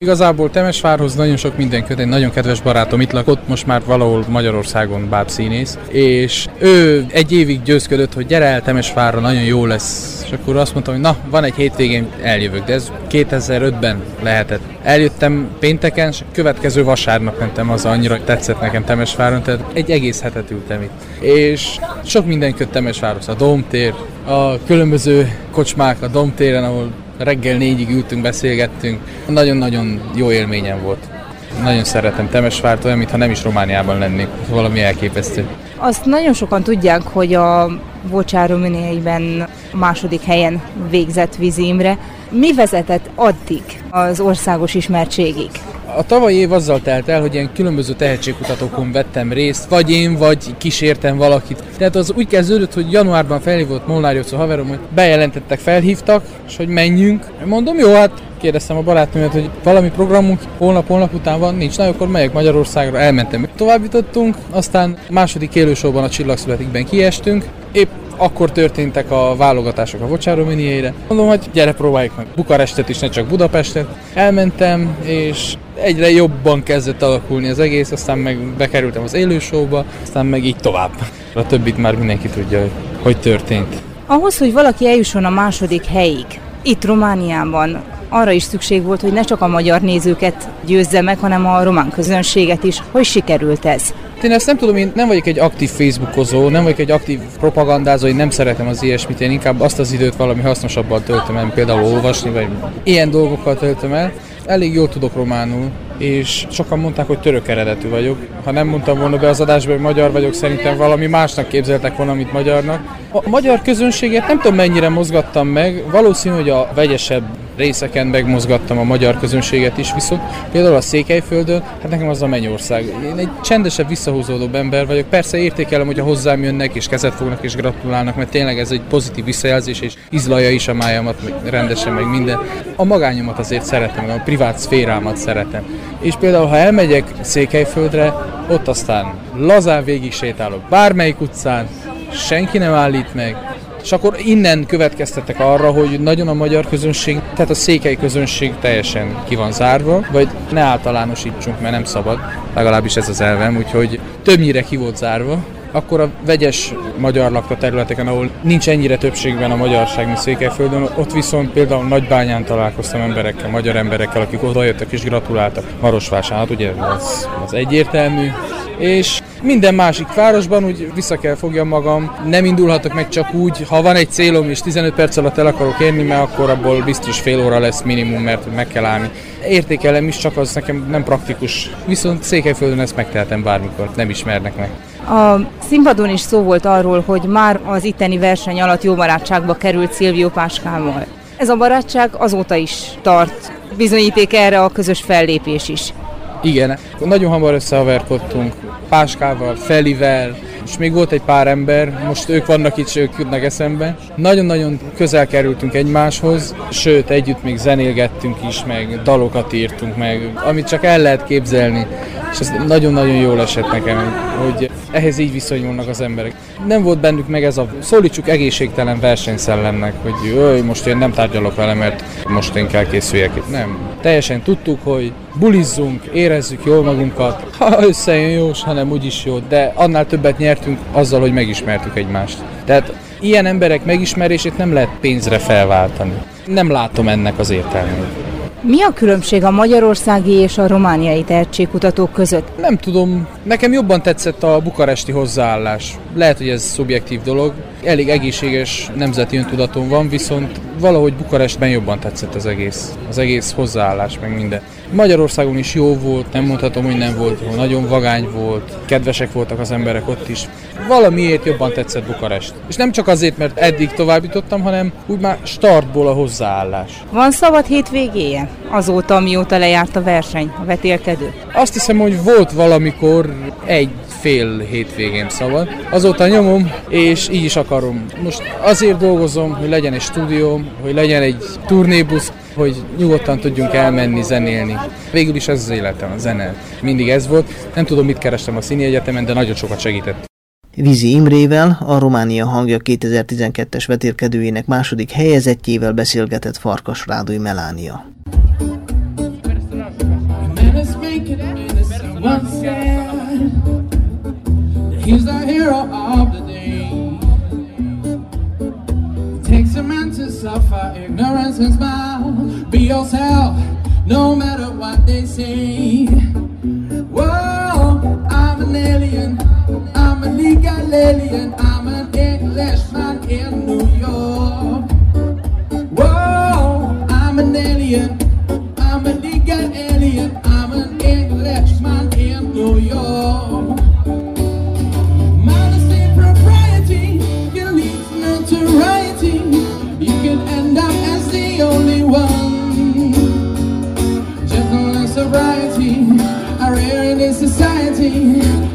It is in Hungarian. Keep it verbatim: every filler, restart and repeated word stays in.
Igazából Temesvárhoz nagyon sok minden köt, egy nagyon kedves barátom itt lakott, most már valahol Magyarországon bábszínész, és ő egy évig győzködött, hogy gyere el Temesvárra, nagyon jó lesz. És akkor azt mondtam, hogy na, van egy hétvégén, eljövök, de ez kétezer-ötben lehetett. Eljöttem pénteken, és következő vasárnap mentem haza, annyira tetszett nekem Temesváron, tehát egy egész hetet ültem itt. És sok minden köt Temesvárhoz, a Domtér, a különböző kocsmák a Domtéren, ahol reggel négyig ültünk, beszélgettünk. Nagyon-nagyon jó élményem volt. Nagyon szeretem Temesvárt, olyan, mintha nem is Romániában lennék. Valami elképesztő. Azt nagyon sokan tudják, hogy a Bocsáró Minieiben második helyen végzett Vizi Imre. Mi vezetett addig az országos ismertségig? A tavalyi év azzal telt el, hogy ilyen különböző tehetségkutatókon vettem részt, vagy én, vagy kísértem valakit. Tehát az úgy kezdődött, hogy januárban felhívott Molnár Jocó haverom, hogy bejelentettek, felhívtak, és hogy menjünk. Mondom, jó, hát kérdeztem a barátnőmet, hogy valami programunk holnap-holnap után van, nincs, na, akkor megyek Magyarországra, elmentem. Továbbítottunk, aztán a második élősóban a Csillagszületikben kiestünk. Épp akkor történtek a válogatások a Bocsáró Minieire. Mondom, hogy gyere, próbáljuk meg Bukarestet is, ne csak Budapestet. Elmentem, és egyre jobban kezdett alakulni az egész, aztán meg bekerültem az élősóba, aztán meg így tovább. A többit már mindenki tudja, hogy, hogy történt. Ahhoz, hogy valaki eljusson a második helyig, itt Romániában, arra is szükség volt, hogy ne csak a magyar nézőket győzze meg, hanem a román közönséget is. Hogy sikerült ez? Én ezt nem tudom, én nem vagyok egy aktív facebookozó, nem vagyok egy aktív propagandázó, én nem szeretem az ilyesmit, én inkább azt az időt valami hasznosabban töltöm el, például olvasni, vagy ilyen dolgokkal töltöm el. Elég jól tudok románul, és sokan mondták, hogy török eredetű vagyok. Ha nem mondtam volna be az adásba, hogy magyar vagyok, szerintem valami másnak képzeltek volna, mint magyarnak. A magyar közönséget nem tudom, mennyire mozgattam meg, valószínű, hogy a vegyesebb részeken megmozgattam a magyar közönséget is, viszont például a Székelyföldön, hát nekem az a mennyország. Én egy csendesebb, visszahúzódóbb ember vagyok. Persze értékelem, hogyha hozzám jönnek, és kezet fognak, és gratulálnak, mert tényleg ez egy pozitív visszajelzés, és izlalja is a májamat, meg rendesen, meg minden. A magányomat azért szeretem, a privát szférámat szeretem. És például, ha elmegyek Székelyföldre, ott aztán lazán végig sétálok bármelyik utcán, senki nem állít meg, és akkor innen következtetek arra, hogy nagyon a magyar közönség, tehát a székely közönség teljesen ki van zárva, vagy ne általánosítsunk, mert nem szabad, legalábbis ez az elvem, úgyhogy többnyire ki volt zárva. Akkor a vegyes magyar lakta területeken, ahol nincs ennyire többségben a magyarság, mint Székelyföldön, ott viszont például Nagybányán találkoztam emberekkel, magyar emberekkel, akik odajöttek és gratuláltak. Marosvásárhely, ugye az, az egyértelmű. És minden másik városban úgy vissza kell fogjam magam, nem indulhatok meg csak úgy, ha van egy célom és tizenöt perc alatt el akarok érni, mert akkor abból biztos fél óra lesz minimum, mert meg kell állni. Értékelem is, csak az nekem nem praktikus, viszont Székelyföldön ezt megtehetem bármikor, nem ismernek meg. A színpadon is szó volt arról, hogy már az itteni verseny alatt jó barátságba került Szilvió Páskával. Ez a barátság azóta is tart, bizonyíték erre a közös fellépés is. Igen, nagyon hamar összehaverkodtunk Páskával, Felivel, és még volt egy pár ember, most ők vannak itt, és ők jutnak eszembe. Nagyon-nagyon közel kerültünk egymáshoz, sőt, együtt még zenélgettünk is, meg dalokat írtunk meg, amit csak el lehet képzelni. És ez nagyon-nagyon jól esett nekem, hogy ehhez így viszonyulnak az emberek. Nem volt bennük meg ez a szólítsuk egészségtelen versenyszellemnek, hogy jöjj, most én nem tárgyalok vele, mert most én kell készüljek. Nem. Teljesen tudtuk, hogy bulizzunk, érezzük jól magunkat, ha összejön jó, hanem úgyis jó, de annál többet nyertünk azzal, hogy megismertük egymást. Tehát ilyen emberek megismerését nem lehet pénzre felváltani. Nem látom ennek az értelmét. Mi a különbség a magyarországi és a romániai tehetségkutatók között? Nem tudom, nekem jobban tetszett a bukaresti hozzáállás. Lehet, hogy ez szubjektív dolog. Elég egészséges nemzeti öntudatom van, viszont valahogy Bukarestben jobban tetszett az egész. Az egész hozzáállás, meg minden. Magyarországon is jó volt, nem mondhatom, hogy nem volt jó. Nagyon vagány volt, kedvesek voltak az emberek ott is. Valamiért jobban tetszett Bukarest. És nem csak azért, mert eddig továbbítottam, hanem úgy már startból a hozzáállás. Van szabad hétvégéje? Azóta, mióta lejárt a verseny, a vetélkedő? Azt hiszem, hogy volt valamikor egy fél hétvégén szabad. Azóta nyomom, és így is akarom. Most azért dolgozom, hogy legyen egy stúdióm, hogy legyen egy turnébusz, hogy nyugodtan tudjunk elmenni, zenélni. Végül is ez az életem, a zene. Mindig ez volt. Nem tudom, mit kerestem a Színi Egyetemen, de nagyon sokat segített. Vizi Imrével, a Románia hangja kétezer-tizenkettes vetélkedőjének második helyezettjével beszélgetett Farkas Rádoly Melánia. once said that he's the hero of the day. It takes a man to suffer ignorance and smile. Be yourself, no matter what they say. Whoa, I'm an alien, I'm a legal alien, I'm an Englishman in New York. Whoa, I'm an alien, I'm a legal alien, I'm an Englishman in New York. Modesty, propriety can lead to notoriety. You can end up as the only one. Gentleness, sobriety are rare in this society.